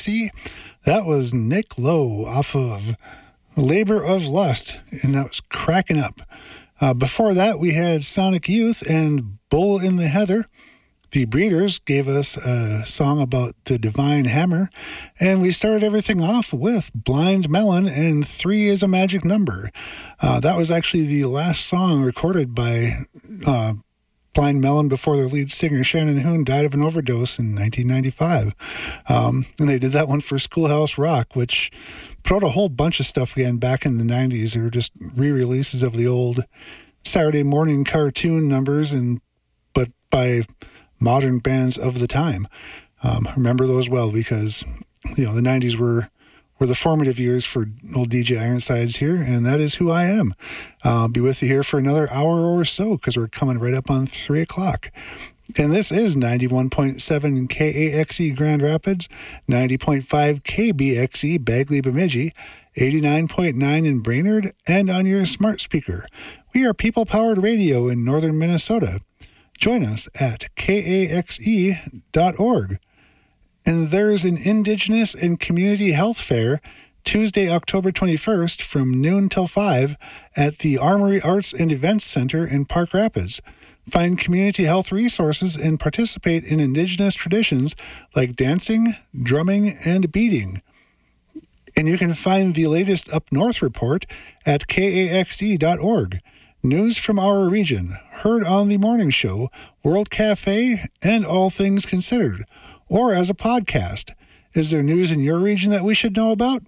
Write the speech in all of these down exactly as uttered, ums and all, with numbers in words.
X E. That was Nick Lowe off of Labor of Lust, and that was cracking up. Uh, before that, we had Sonic Youth and Bull in the Heather. The Breeders gave us a song about the Divine Hammer, and we started everything off with Blind Melon and Three is a Magic Number. Uh, that was actually the last song recorded by uh, Blind Melon before their lead singer Shannon Hoon died of an overdose in nineteen ninety-five. Um, and they did that one for Schoolhouse Rock, which put out a whole bunch of stuff again back in the nineties. They were just re-releases of the old Saturday morning cartoon numbers, and but by modern bands of the time. Um, remember those well because, you know, the nineties were were the formative years for old D J Ironsides here, and that is who I am. I'll be with you here for another hour or so because we're coming right up on three o'clock. And this is ninety-one point seven K A X E Grand Rapids, ninety point five K B X E Bagley Bemidji, eighty-nine point nine in Brainerd, and on your smart speaker. We are people-powered radio in northern Minnesota. Join us at K A X E dot org. And there's an Indigenous and Community Health Fair Tuesday, October twenty-first from noon till five at the Armory Arts and Events Center in Park Rapids. Find community health resources and participate in Indigenous traditions like dancing, drumming, and beading. And you can find the latest Up North report at K A X E dot org. News from our region, heard on the morning show, World Cafe, and All Things Considered, or as a podcast. Is there news in your region that we should know about?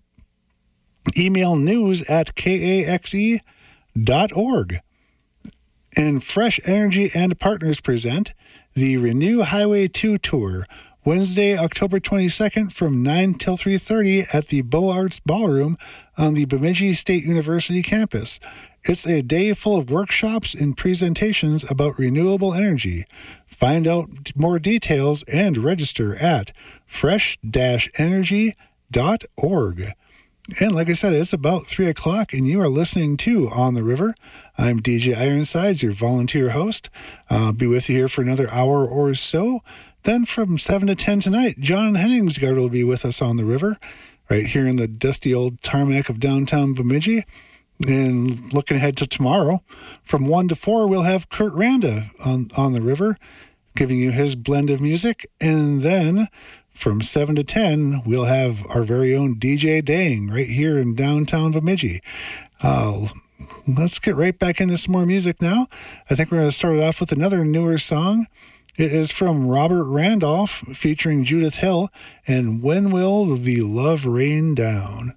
Email news at K A X E dot org. And Fresh Energy and Partners present the Renew Highway two Tour, Wednesday, October twenty-second from nine till three thirty at the Beaux Arts Ballroom on the Bemidji State University campus. It's a day full of workshops and presentations about renewable energy. Find out more details and register at fresh dash energy dot org. And like I said, it's about three o'clock, and you are listening to On the River. I'm D J Ironsides, your volunteer host. I'll be with you here for another hour or so. Then from seven to ten tonight, John Henningsgaard will be with us on the river, right here in the dusty old tarmac of downtown Bemidji. And looking ahead to tomorrow, from one to four, we'll have Kurt Randa on, on the river, giving you his blend of music. And then from seven to ten, we'll have our very own D J Dang right here in downtown Bemidji. Uh, let's get right back into some more music now. I think we're going to start it off with another newer song. It is from Robert Randolph featuring Judith Hill, and When Will the Love Rain Down?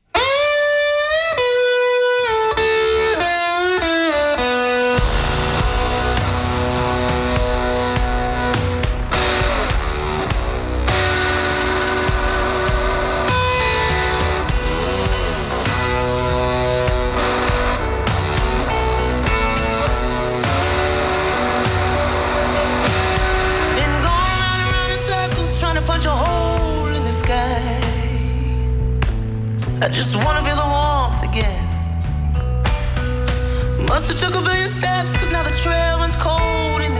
I just wanna feel the warmth again. Must have took a billion steps, cause now the trail runs cold in the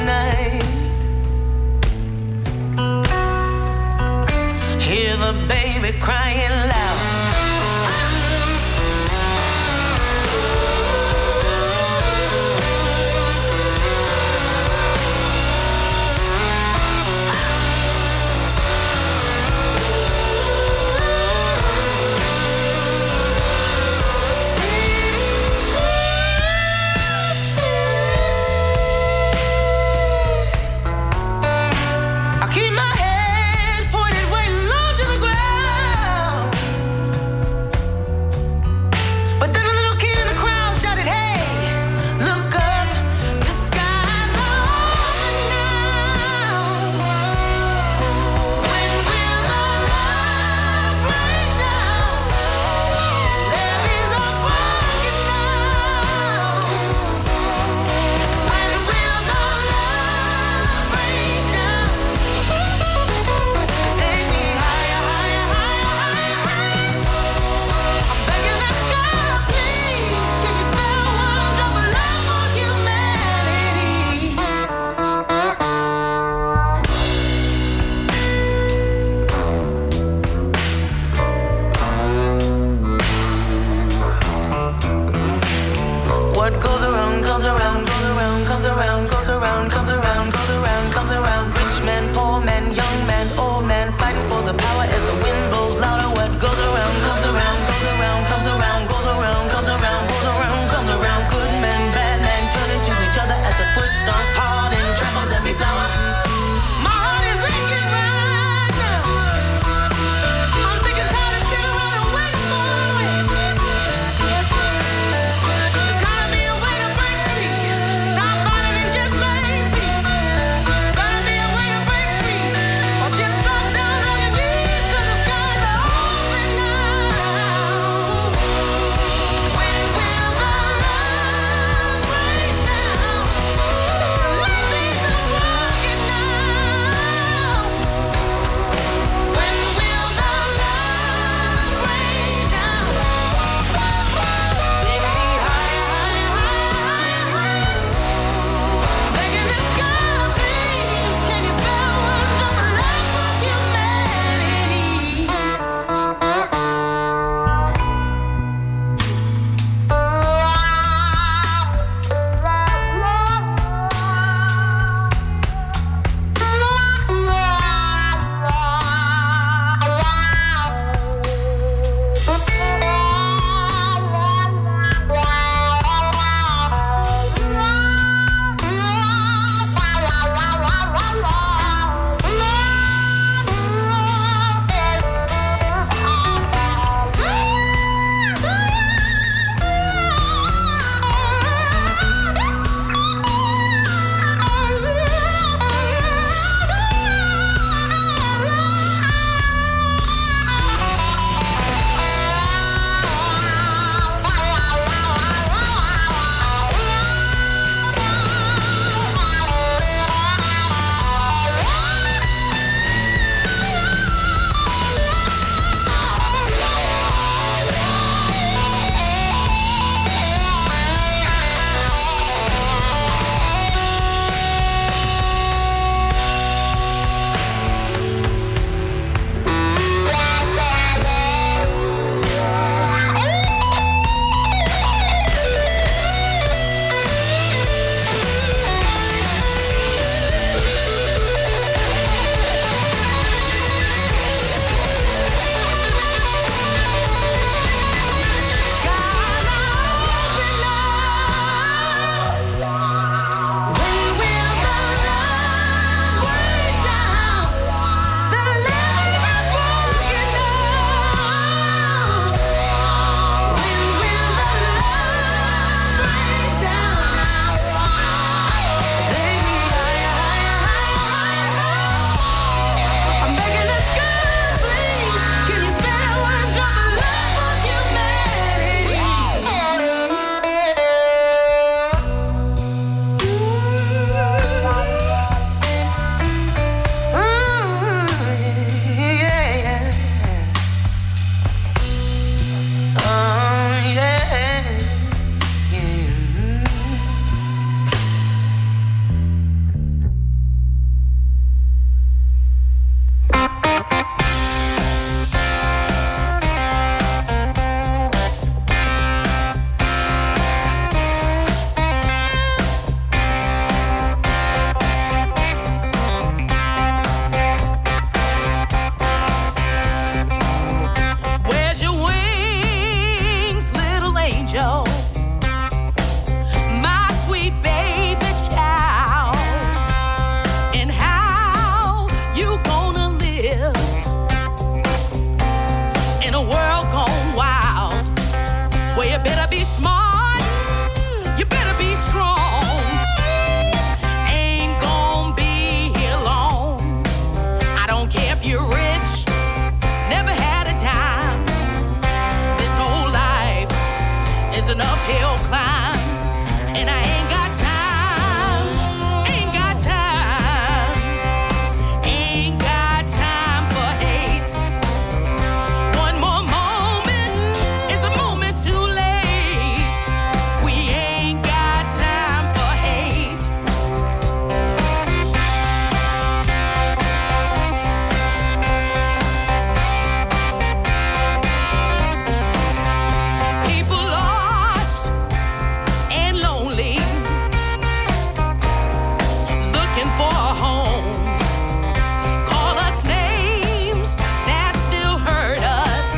night. Hear the baby crying loud. Keep my head pointed way low to the ground. be smart, you better be strong. Ain't gonna be here long. I don't care if you're rich, never had a dime. This whole life is an uphill climb, and I ain't got time, ain't got time, ain't got time for hate. One more moment is a moment too late. We ain't got time for hate. People lost and lonely, looking for a home. Call us names that still hurt us,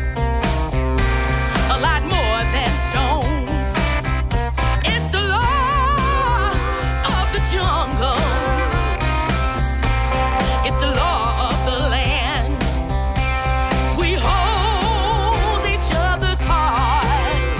a lot more than stones. It's the law of the jungle, it's the law of the land. We hold each other's hearts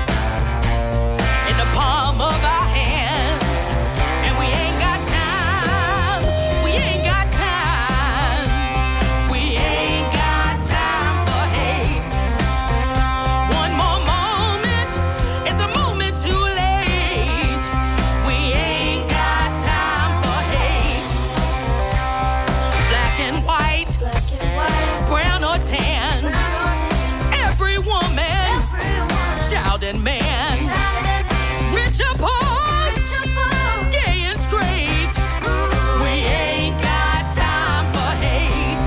in the palm of our hands, and we ain't got time, we ain't got time, we ain't got time for hate. One more moment is a moment too late. We ain't got time for hate. Black and white, brown or tan, every woman, child and man, rich or poor, gay and straight, we ain't got time for hate.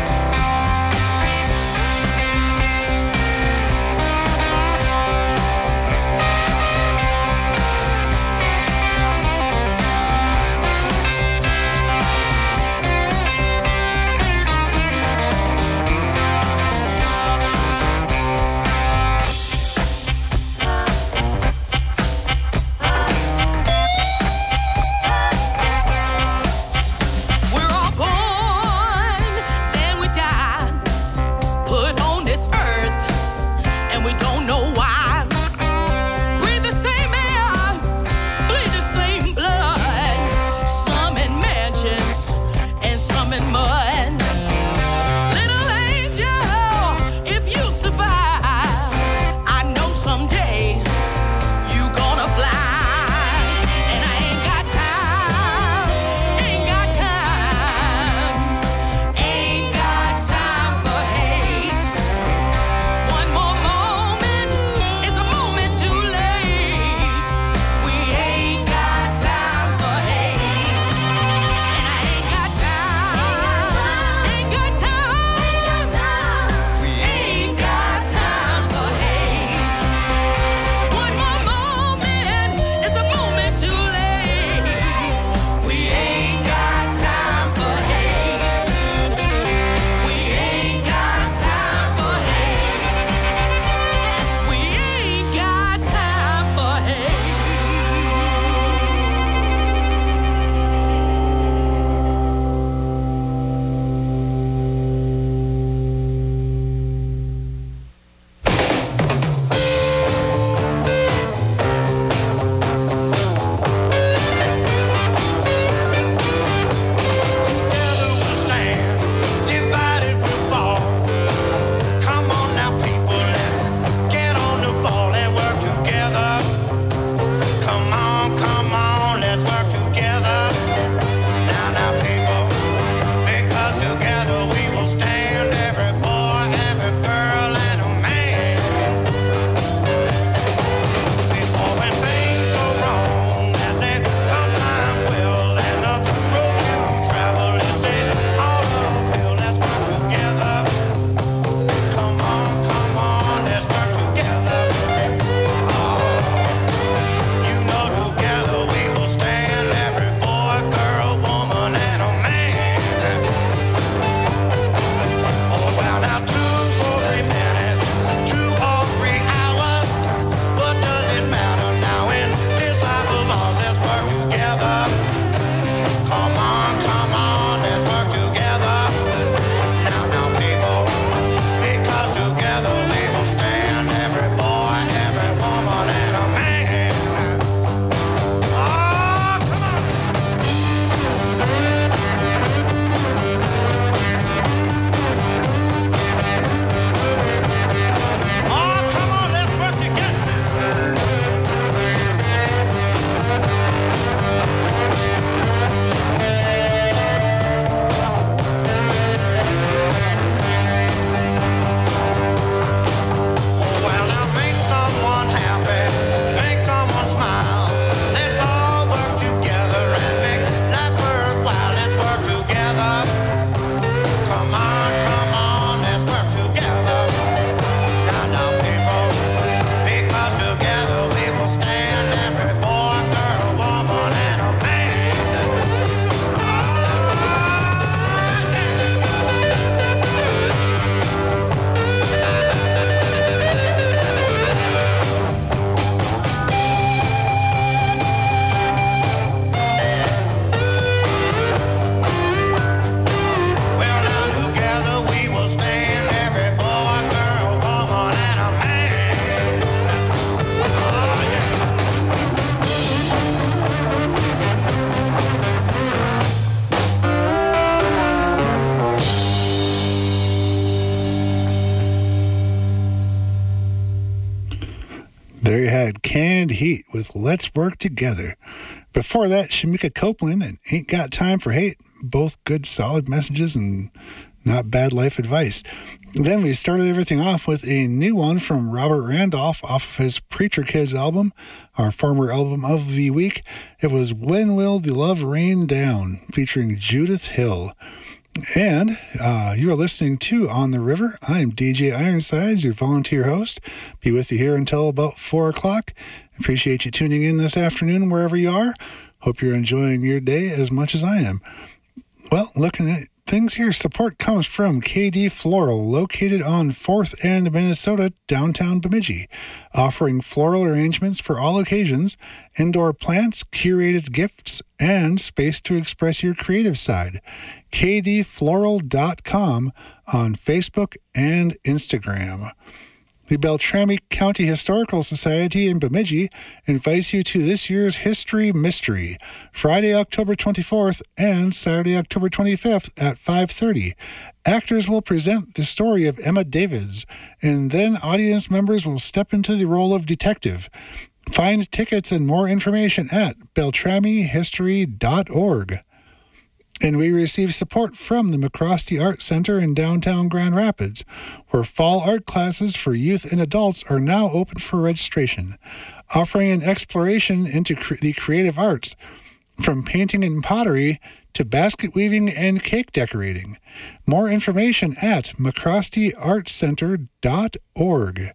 We're all born, then we die, put on this earth, and we don't know why. Breathe the same air, bleed the same blood, some in mansions and some in mud. Little angel, if you survive, I know someday you gonna fly. And I ain't got time, ain't got time, ain't got time for hate. One more moment There you had Canned Heat with Let's Work Together. Before that, Shamika Copeland and Ain't Got Time for Hate. Both good, solid messages and not bad life advice. Then we started everything off with a new one from Robert Randolph off of his Preacher Kids album, our former album of the week. It was When Will the Love Rain Down, featuring Judith Hill. And uh, you are listening to On the River. I'm D J Ironsides, your volunteer host. Be with you here until about four o'clock. Appreciate you tuning in this afternoon wherever you are. Hope you're enjoying your day as much as I am. Well, looking at things here, support comes from K D Floral, located on fourth and Minnesota, downtown Bemidji, offering floral arrangements for all occasions, indoor plants, curated gifts, and space to express your creative side. K D floral dot com on Facebook and Instagram. The Beltrami County Historical Society in Bemidji invites you to this year's History Mystery, Friday, October twenty-fourth and Saturday, October twenty-fifth at five thirty. Actors will present the story of Emma Davids, and then audience members will step into the role of detective. Find tickets and more information at beltrami history dot org. And we receive support from the McCrosty Art Center in downtown Grand Rapids, where fall art classes for youth and adults are now open for registration, offering an exploration into cre- the creative arts, from painting and pottery to basket weaving and cake decorating. More information at mccrosty art center dot org.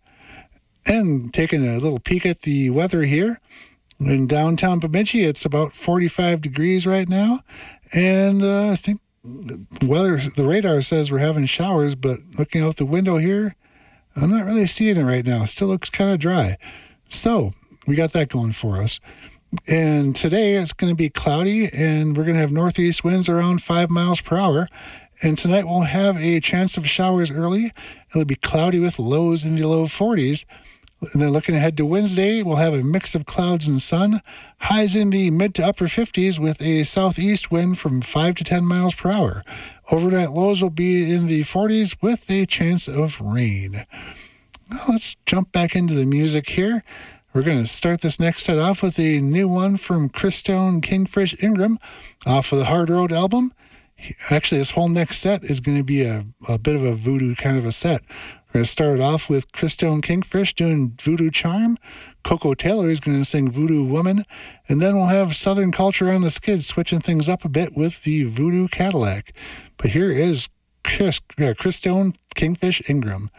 And taking a little peek at the weather here, in downtown Bemidji, it's about forty-five degrees right now, and uh, I think the weather, the radar says we're having showers, but looking out the window here, I'm not really seeing it right now. It still looks kind of dry. So we got that going for us. And today it's going to be cloudy, and we're going to have northeast winds around five miles per hour. And tonight we'll have a chance of showers early. It'll be cloudy with lows in the low forties. And then looking ahead to Wednesday, we'll have a mix of clouds and sun, highs in the mid to upper fifties with a southeast wind from five to ten miles per hour. Overnight lows will be in the forties with a chance of rain. Well, let's jump back into the music here. We're going to start this next set off with a new one from Christone Kingfish Ingram off of the Hard Road album. Actually, this whole next set is going to be a, a bit of a voodoo kind of a set. We're going to start it off with Christone Kingfish doing Voodoo Charm. Coco Taylor is going to sing Voodoo Woman. And then we'll have Southern Culture on the Skids switching things up a bit with the Voodoo Cadillac. But here is Chris, uh, Christone Kingfish Ingram.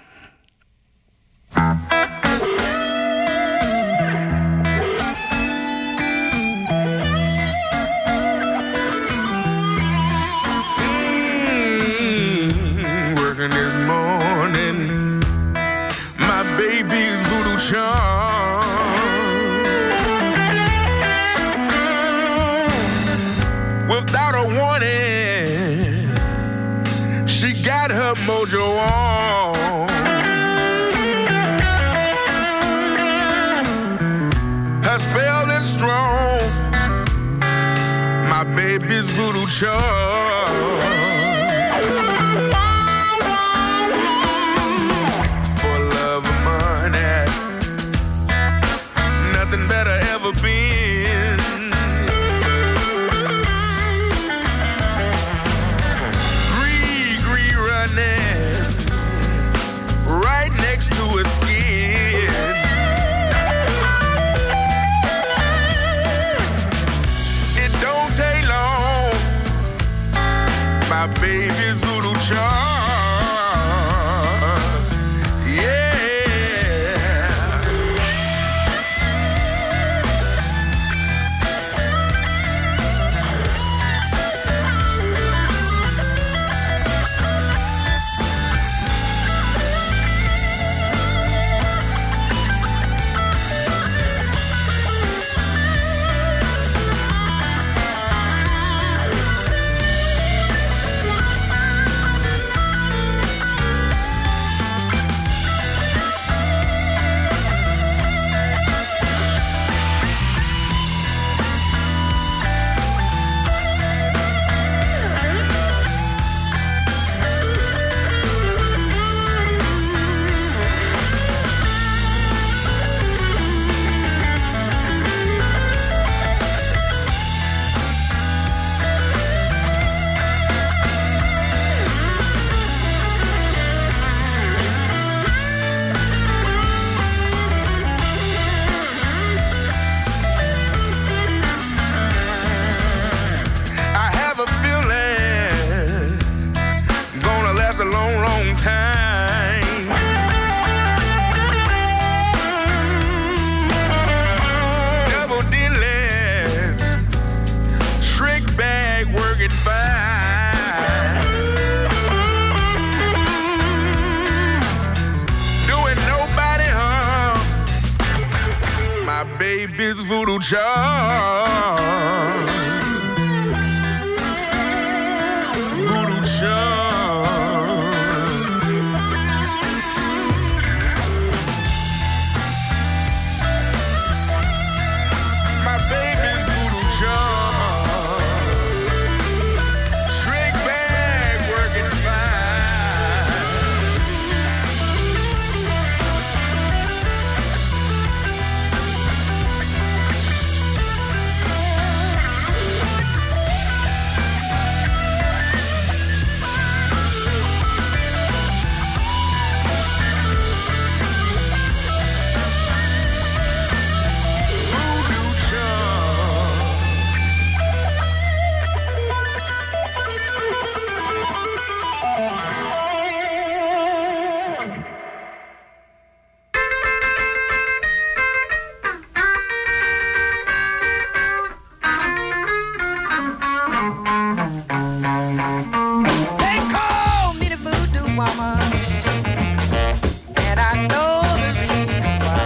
Mm, working this morning. My baby's voodoo charm. Without a warning, she got her mojo on. Her spell is strong. My baby's voodoo charm. Nothing better ever been. Gree, gree running right next to her skin. It don't take long baby's voodoo charm. Voodoo charm. My baby's voodoo charm. Shrink bag working fine. Voodoo They call me the voodoo woman, and I know the reason why.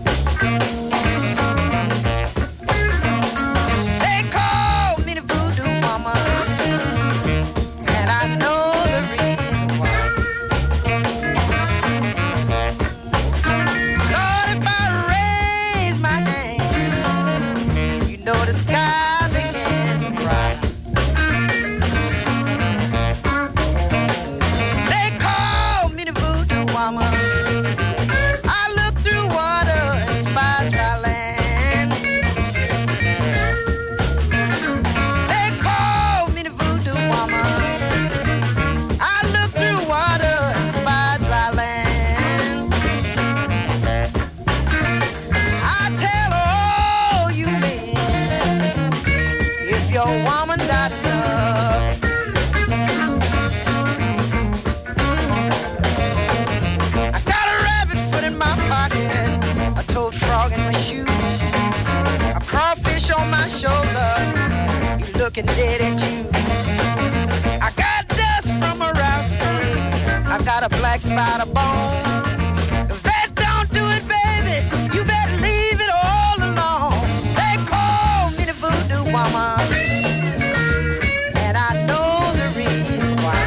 They call me the voodoo woman, and I know the reason why. Lord, if I raise my hand, you know the sky begin to cry. They call me the voodoo woman. I look through water and spy dry land. They call me the voodoo woman. I look through water and spy dry land. I tell all you men, if your woman got love, I got a rabbit foot in my pocket, a toad frog in my shoe, a crawfish on my shoulder, you looking dead at you. I got dust from a rattlesnake, I got a black spider bone. If that don't do it, baby, you better leave it all alone. They call me the voodoo woman, and I know the reason why.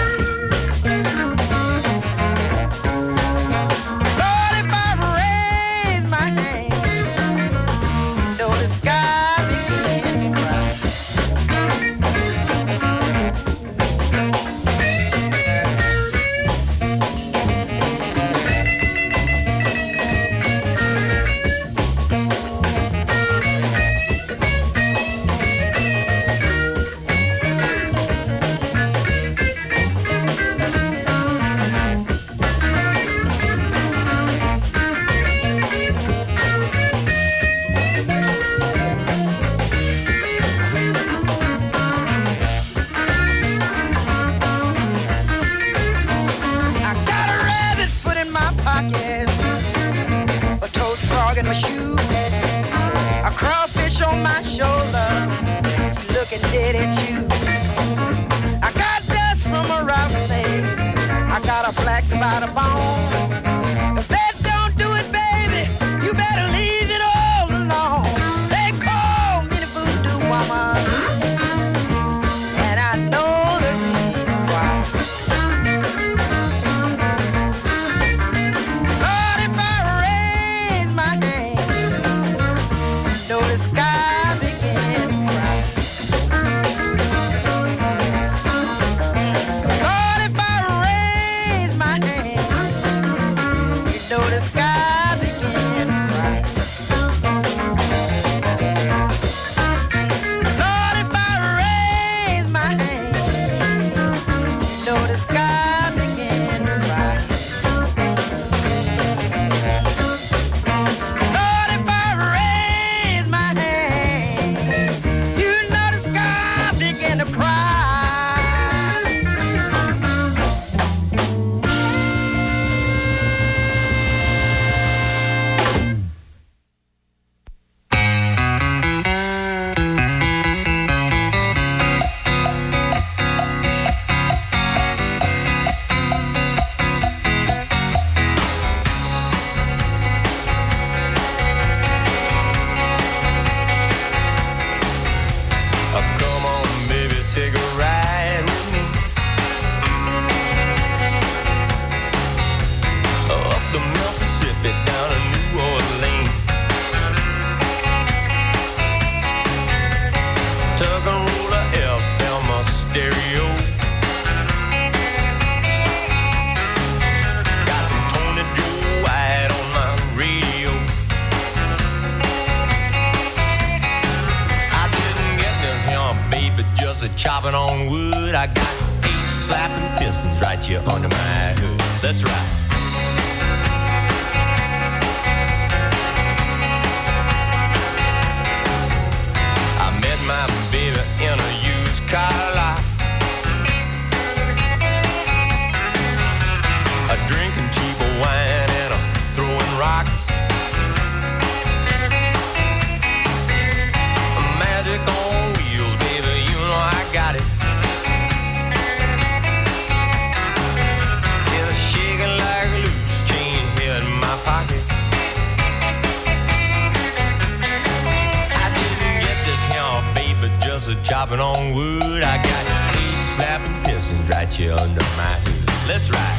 Lord, if I raise my hand, though the sky begin to cry. I got a rabbit foot in my pocket, a toad frog in my shoe, a crawfish on my shoulder, looking dead at you. I got dust from a rattlesnake, I got a black spider bone. If that don't do it, baby, you better leave it all alone. They call me the voodoo woman, and I know the reason why. Lord, if I raise my hand, know the sky begin to cry. Lord, if I raise my hand, you know the sky begin to cry. Lord, if I raise my hand, you know the sky begin to cry. Lord, if I raise my hand, you know the sky begin to cry. chopping on wood. I got eight slapping pistons right here under my hood. Let's ride. I met my baby in a used car lot. A drinking cheap wine and a throwing rocks. Magic on wheels, baby, you know I got it. It's shaking like a loose chain here in my pocket. I didn't get this here, baby, just a chopping on wood. I got eight slapping pistons right here under my hood. Let's ride.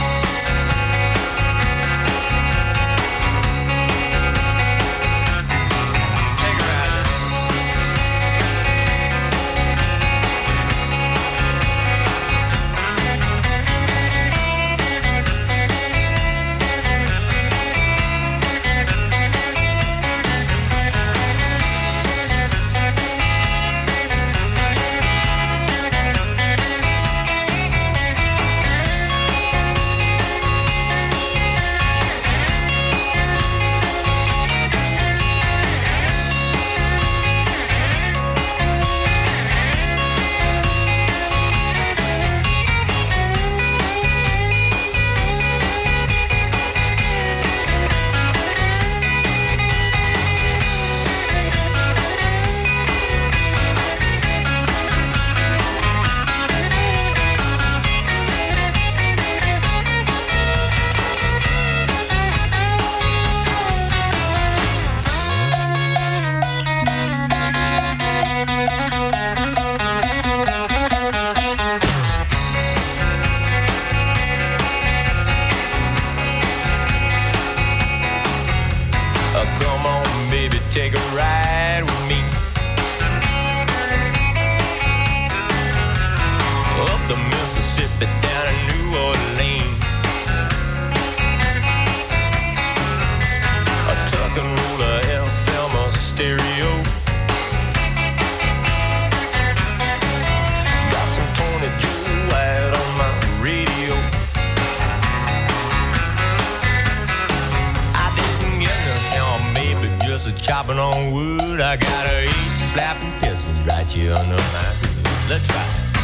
Chopping on wood, I got a eight slapping pistons right here under my hood. Let's try.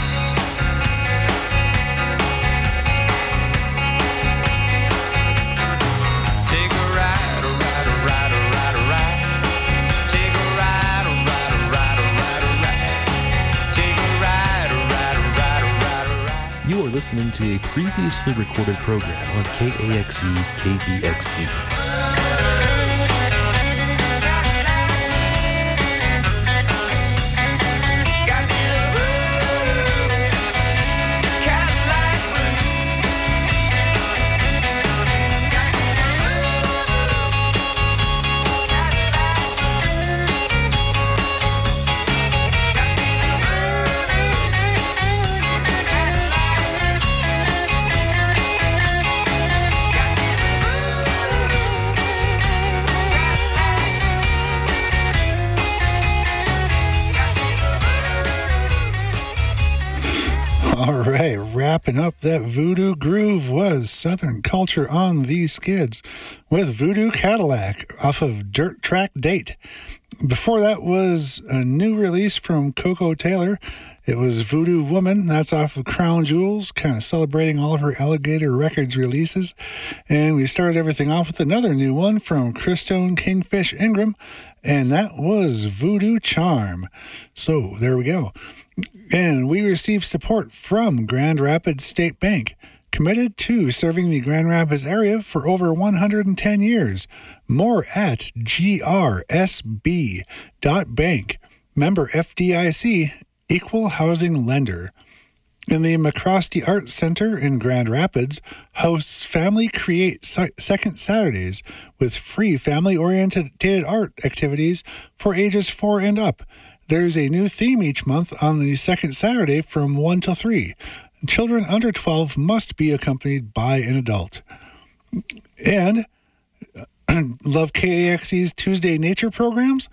Take a ride, a ride, a ride, a ride, a ride. Take a ride, a ride, a ride, a ride, a ride. Take a ride, a ride, a ride, a ride, a ride. You are listening to a previously recorded program on K A X E K B X E. All right, wrapping up that Voodoo Groove was Southern Culture on the Skids with Voodoo Cadillac off of Dirt Track Date. Before that was a new release from Coco Taylor. It was Voodoo Woman. That's off of Crown Jewels, kind of celebrating all of her Alligator Records releases. And we started everything off with another new one from Christone Kingfish Ingram, and that was Voodoo Charm. So there we go. And we received support from Grand Rapids State Bank, committed to serving the Grand Rapids area for over one hundred ten years. More at G R S B dot bank. Member F D I C, Equal Housing Lender. And the McCrosty Arts Center in Grand Rapids hosts Family Create Second Saturdays with free family-oriented art activities for ages four and up. There's a new theme each month on the second Saturday from one till three. Children under twelve must be accompanied by an adult. And love K A X E's Tuesday Nature programs?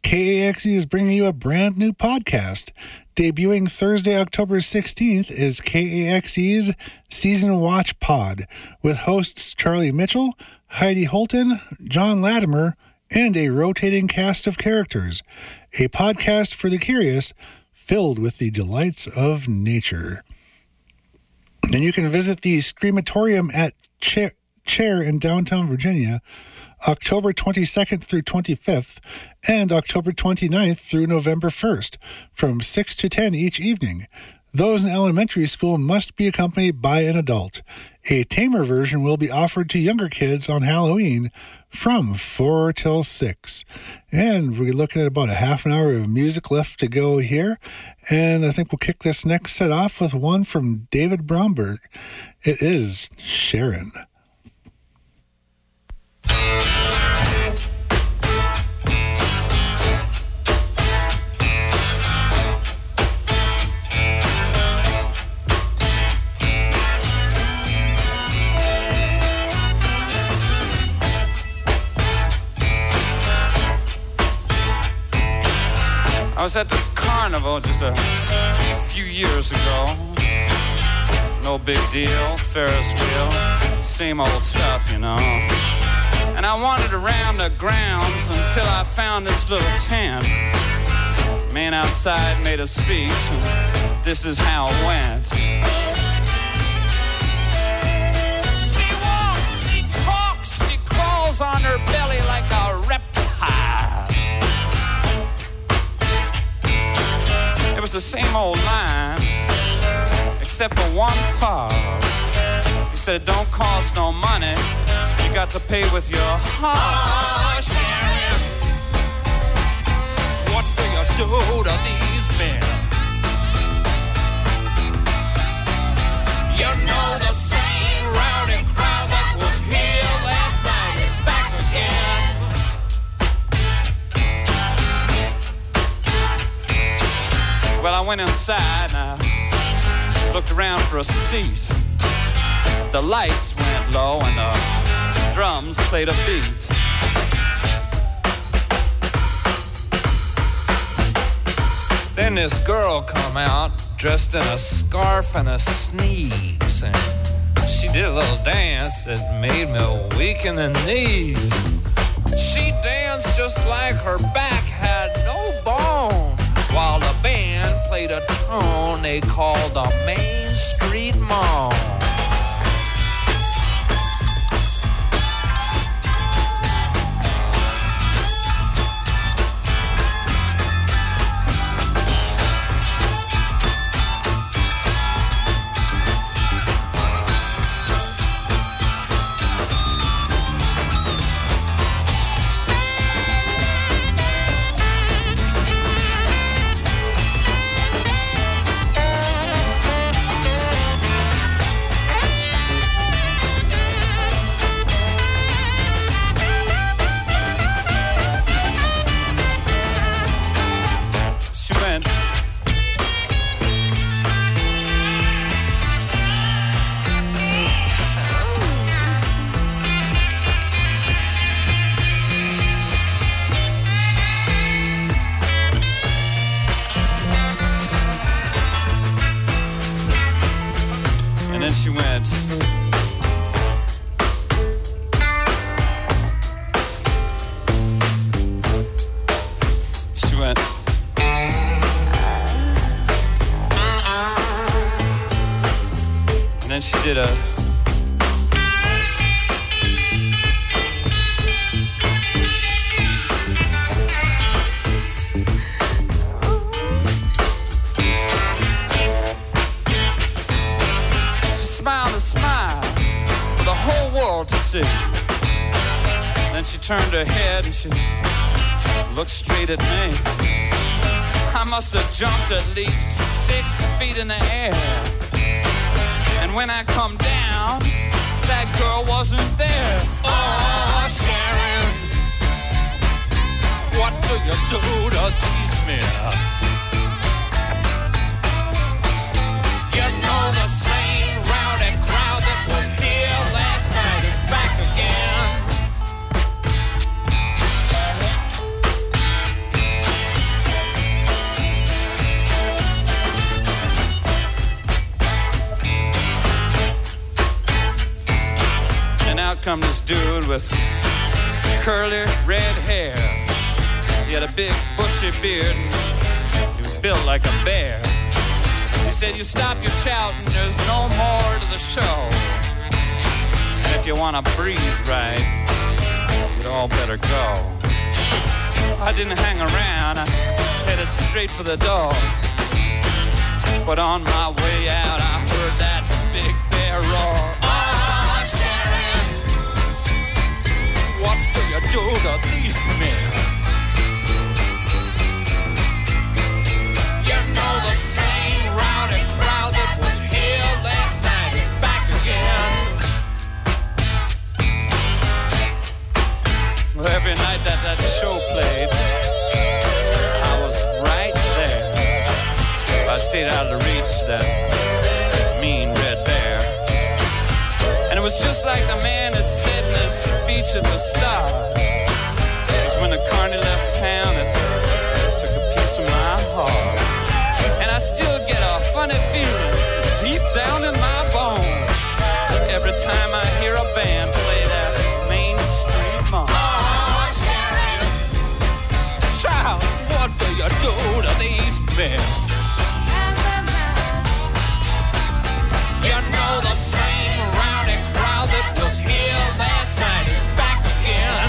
K A X E is bringing you a brand new podcast. Debuting Thursday, October sixteenth is K A X E's Season Watch Pod with hosts Charlie Mitchell, Heidi Holton, John Latimer, and a rotating cast of characters. A podcast for the curious, filled with the delights of nature. And you can visit the Screamatorium at Chair, Chair in downtown Virginia, October twenty-second through twenty-fifth, and October twenty-ninth through November first, from six to ten each evening. Those in elementary school must be accompanied by an adult. A tamer version will be offered to younger kids on Halloween from four till six. And we're looking at about a half an hour of music left to go here. And I think we'll kick this next set off with one from David Bromberg. It is Sharon. I was at this carnival just a few years ago. No big deal, Ferris wheel, same old stuff, you know. And I wandered around the grounds until I found this little tent. Man outside made a speech, and this is how it went. She walks, she talks, she crawls on her belly like a reptile. It was the same old line, except for one part. He said, it don't cost no money, you got to pay with your heart. Oh, Sharon, what do you do to these men? You know the same rowdy crowd that was here last night is back again. Well, I went inside and I looked around for a seat. The lights went low and the drums played a beat. Then this girl come out dressed in a scarf and a sneeze, and she did a little dance that made me weak in the knees. She danced just like her back had no bone, while the band played a tune they called the Main Street Moan. Did a she smiled a smile for the whole world to see. Then she turned her head and she looked straight at me. I must have jumped at least six feet in the air. And when I come down, that girl wasn't there. Oh, Sharon, what do you do to these men? You know the same rowdy crowd that was here last night is back again. dude with curly red hair. He had a big bushy beard and he was built like a bear. He said, you stop your shouting, there's no more to the show. And if you want to breathe right, you'd all better go. I didn't hang around, I headed straight for the door. But on my way out, I heard that big bear roar. Oh, Sharon, what do you do to these men? You know the same rowdy crowd that was here last night is back again. Well, every night that that show played, I was right there. I stayed out of the reach of that mean red bear. And it was just like the man had said in his speech at the start. Because when the carny left town, it took a piece of my heart. And I still get a funny feeling deep down in my bones every time I hear a band play that Main Street March. Oh, Sharon, child, what do you do to these men? You know the same rowdy crowd that was here last night is back again.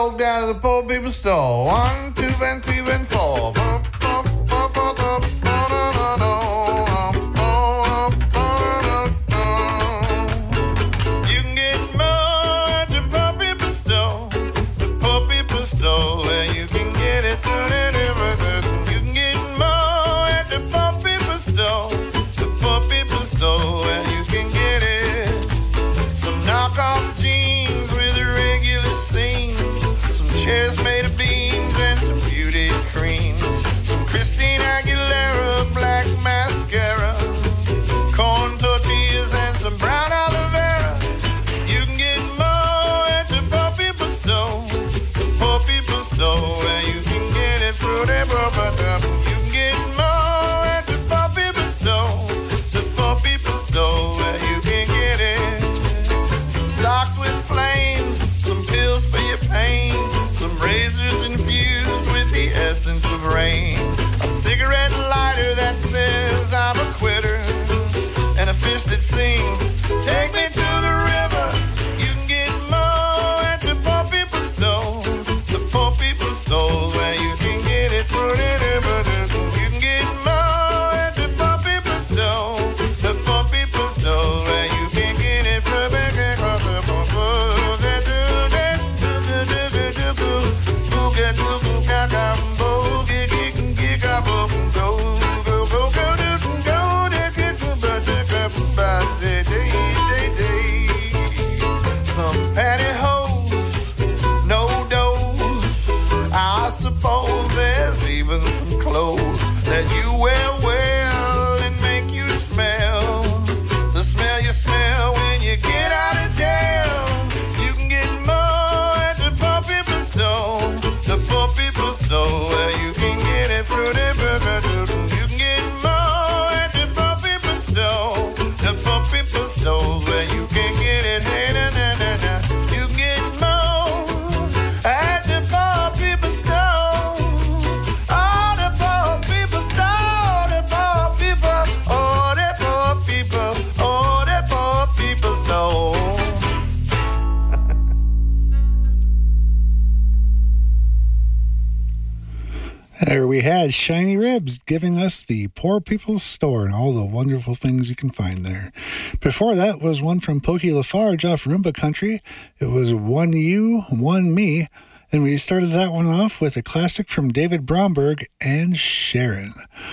walk down to the poor people's store. One, two, and three, and four. You can get more at the poor people's store. The poor people's store, where you can get it. You can get more at the poor people's store. The poor people's store, where you can get it. Some knockoff jeans with irregular seams, some chairs made of beans, and some beauty creams. Some Christina Aguilera black mascara, corn tortillas, and some brown aloe vera. You can get more at the poor people's store. The poor people's store, where you can get it fruity. You can get more at the poor people's store. The poor people's store, where you can get it. Some socks with flames, some pills for your pain, some razors infused with the essence of rain, a cigarette lighter that says I'm a quitter, and a fish that sings, take me to the river. You can get more at the poor people's store. The poor people's store, where you can get it. You can get more at the poor people's store. The poor people's store, where you can get it. Some pantyhose, no dose. I suppose there's even some clothes that you wear well and make you smell the smell you smell when you get out of jail. You can get more at the poor people's store. The poor people's store, where you can get it fruity burger. You can get more at the poor people's store. The poor people's store, where you can get it. Hey, na, na, na, na. You can get more at the poor people's store. Oh, the poor people's store. The poor people. Oh, the poor people. Oh, the poor people's store. There we had Shiny Ribs giving us the Poor People's Store and all the wonderful things you can find there. Before that was one from Pokey Lafarge off Roomba Country. It was One You, One Me. And we started that one off with a classic from David Bromberg and Sharon.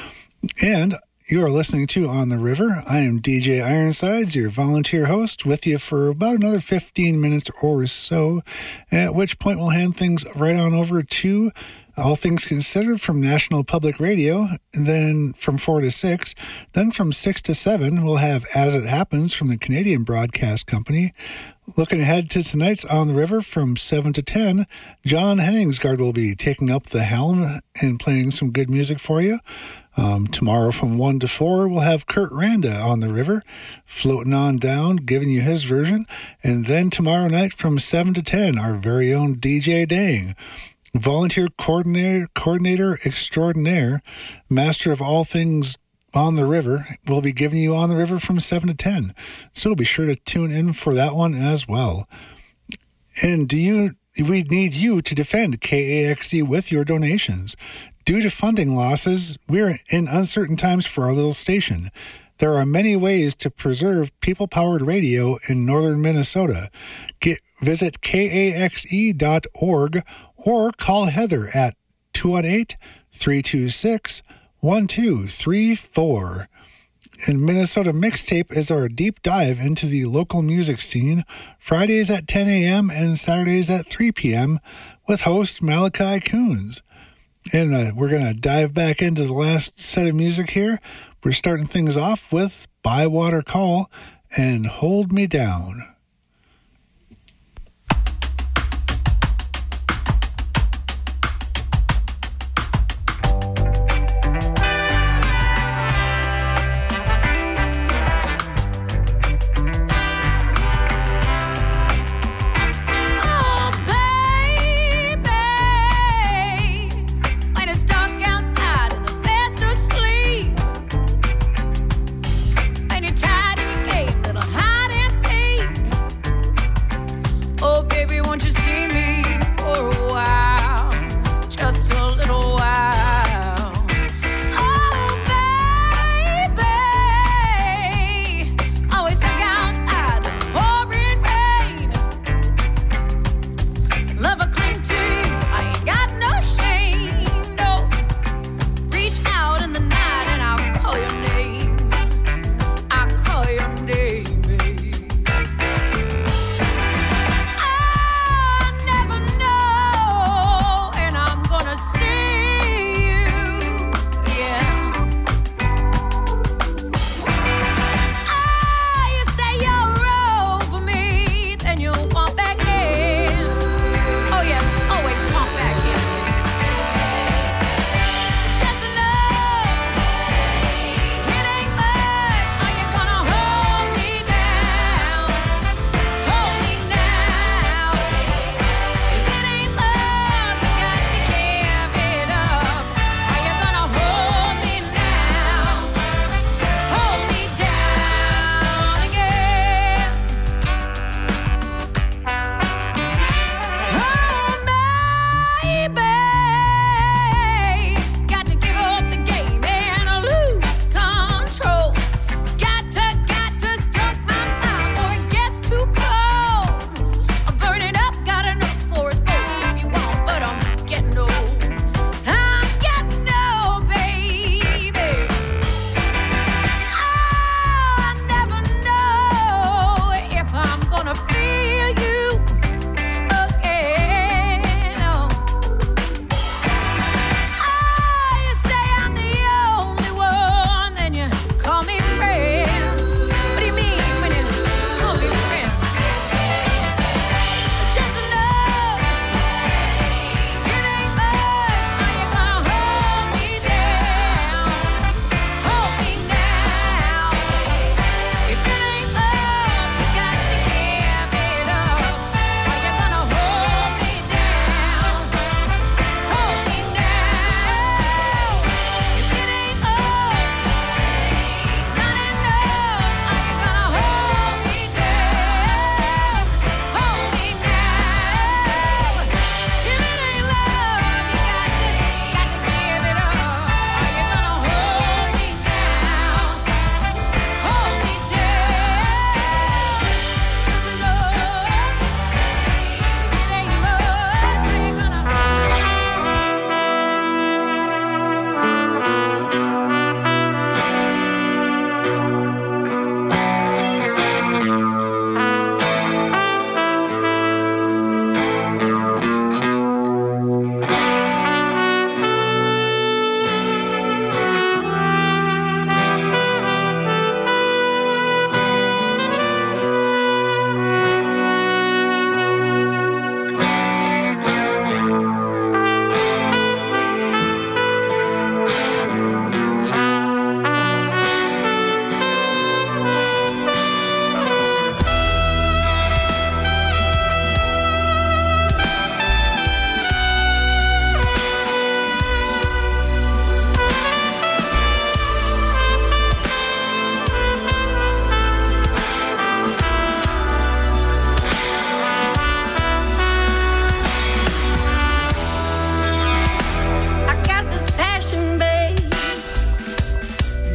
And you are listening to On the River. I am D J Ironsides, your volunteer host, with you for about another fifteen minutes or so, at which point we'll hand things right on over to All Things Considered from National Public Radio, and then from four to six. Then from six to seven, we'll have As It Happens from the Canadian Broadcast Company. Looking ahead to tonight's On the River from seven to ten, John Henningsgaard will be taking up the helm and playing some good music for you. Um, tomorrow from one to four, we'll have Kurt Randa on the river, floating on down, giving you his version. And then tomorrow night from seven to ten, our very own D J Dang, volunteer coordinator, coordinator extraordinaire, master of all things on the river, will be giving you On the River from seven to ten. So be sure to tune in for that one as well. And do you? We need you to defend K A X E with your donations. Due to funding losses, we're in uncertain times for our little station. There are many ways to preserve people-powered radio in northern Minnesota. Get, visit K A X E dot org or call Heather at two one eight, three two six, one two three four. And Minnesota Mixtape is our deep dive into the local music scene, Fridays at ten a.m. and Saturdays at three p.m. with host Malachi Coons. And uh, we're going to dive back into the last set of music here. We're starting things off with Bywater Call and Hold Me Down. And you're tired and you gave a little hide and seek.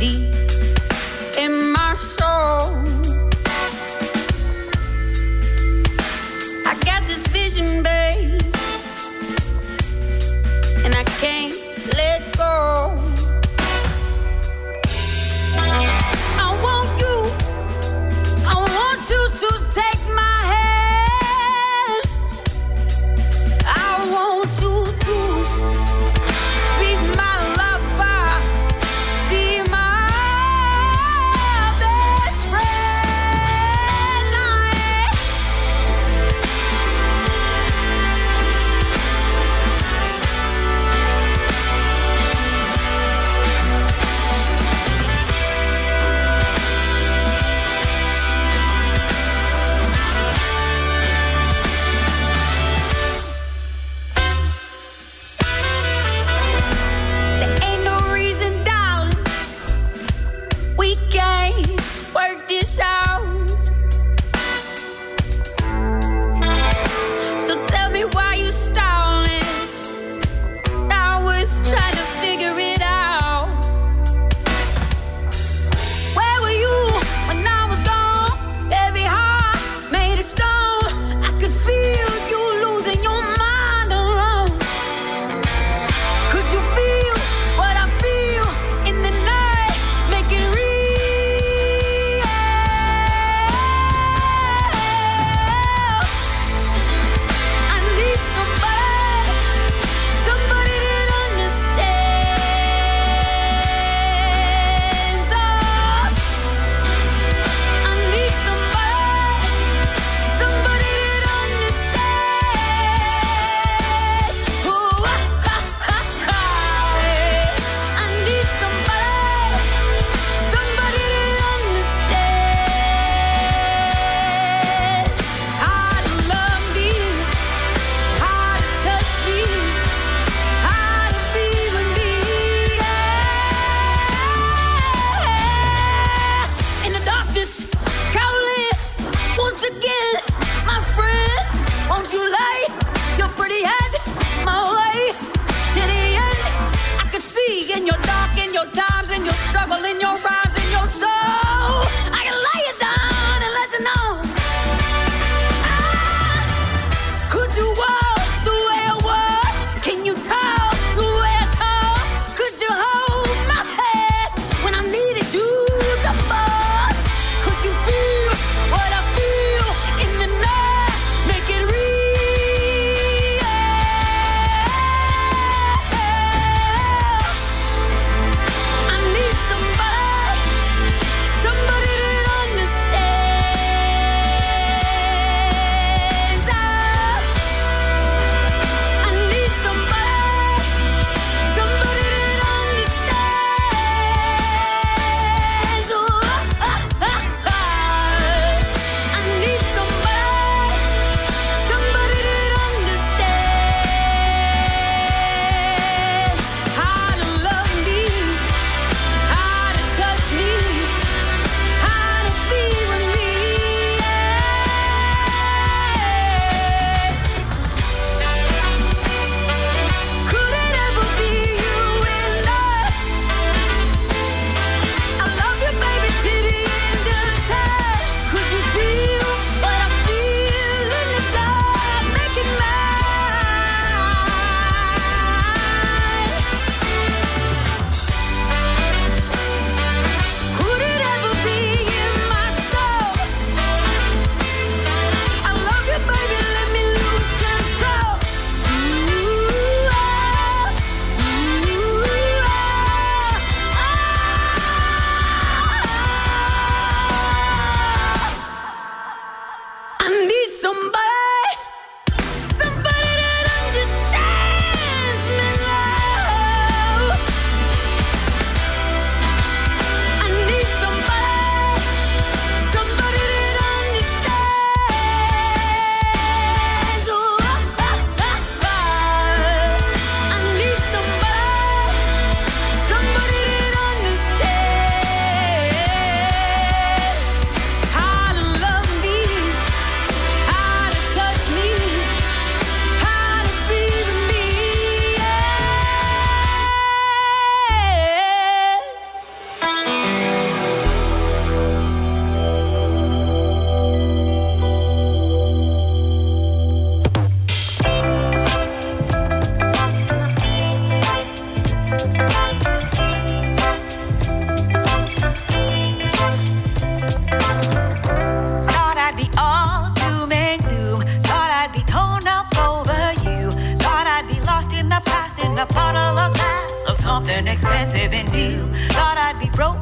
deep in my soul. I got this vision, babe, and I can't let go. I want you, I want you to take my hand. I want you to be my lover, be my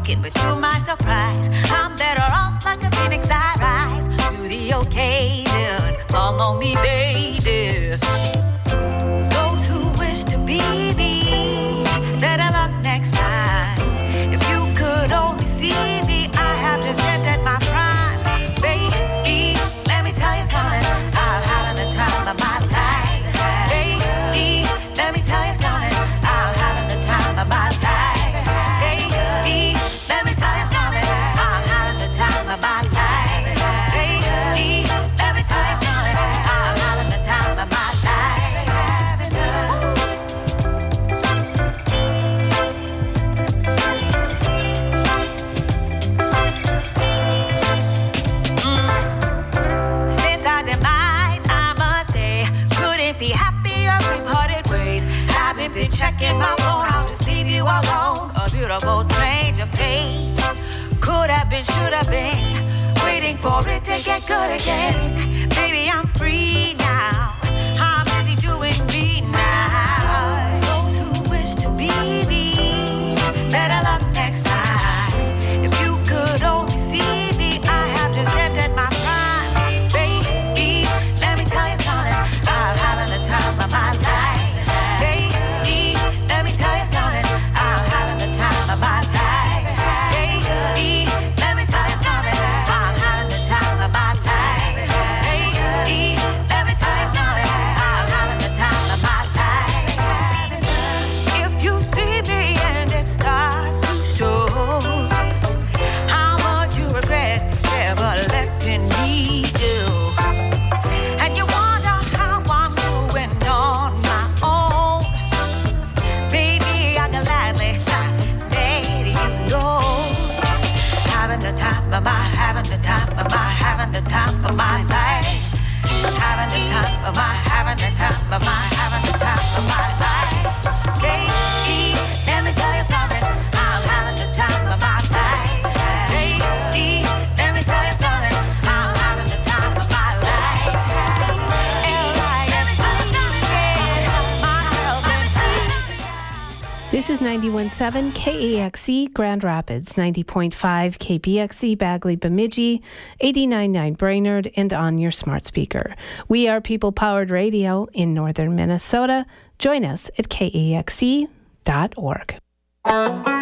looking, but to my surprise, I'm better off like a phoenix. I rise to the occasion. Follow me, baby. Those who wish to be me, better luck next time. If you could only see me, I have just entered my prime. Baby, let me tell you something. I'm having the time of my life. Baby, let me tell you something. I'm having the time of my life. Baby, let me tell you something. I'm having the time of my life. Baby, let me tell you something. I'm having the time of my life. Having Mm. Since our demise, I must say, couldn't be happier. We parted ways. Haven't been checking my phone. I'll just leave you alone. A beautiful change of pace. Could have been, should have been. Waiting for it to get good again. Baby, I'm free now. I'm busy doing me now. Those who wish to be me, better luck next time. If you could only see me, I have just entered my prime. Baby, let me tell you something. I'm having the time of my life. Baby, let me tell you something. I'm having the time of my life. Baby, let me tell you something. I'm having the time of my life. Baby, let me tell you something. I'm having the time of my life. If you see me and it starts to show how much you regret never letting me do, and you wonder how I'm doing on my own, baby, I can gladly let you know. Having the time of my, having the time of my, having the time of my life. Having the time of my, having the time of my, having the time of my life. Baby, let me tell you something. I'm having the time of my life. Baby, let me tell you something. I'm having the time of my life. Let me tell you something. Yeah, myself and This is ninety-one point seven K A X E Grand Rapids, ninety point five K B X E Bagley Bemidji, eighty-nine point nine Brainerd, and on your smart speaker. We are People Powered Radio in northern Minnesota. Join us at K A X E dot org.